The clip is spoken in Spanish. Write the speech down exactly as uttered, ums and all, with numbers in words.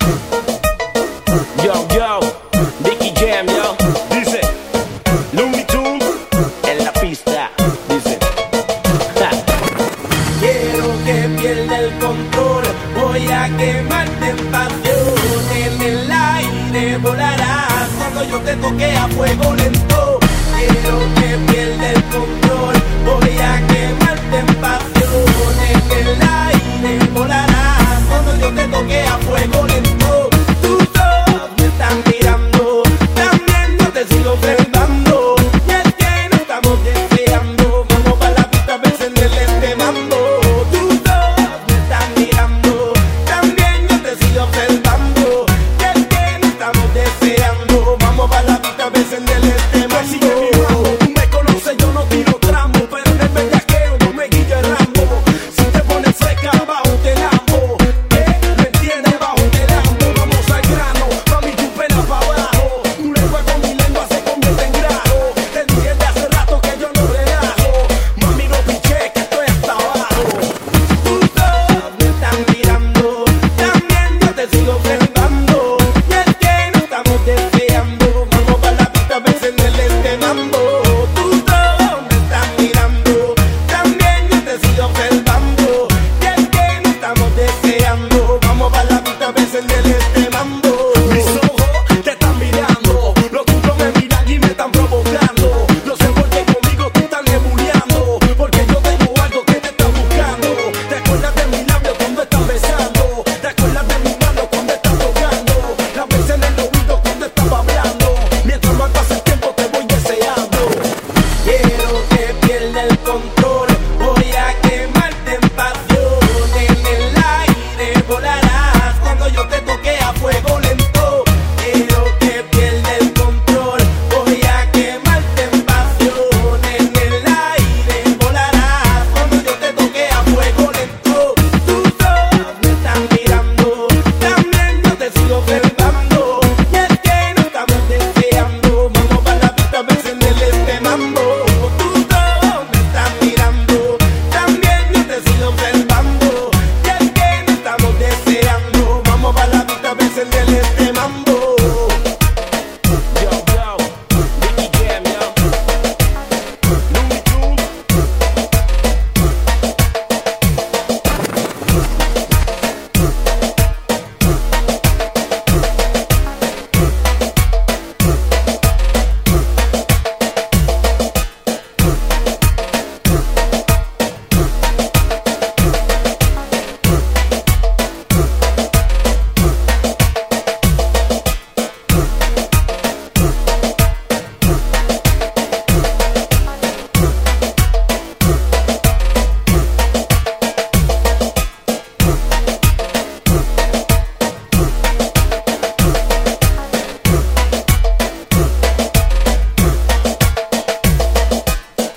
Yo, yo, Nicky Jam, yo. Dice, Looney Tunes en la pista. Dice, ja. Quiero que pierda el control. Voy a quemarte en pasión. En el aire volarás cuando yo te toque a fuego lento. Quiero que pierda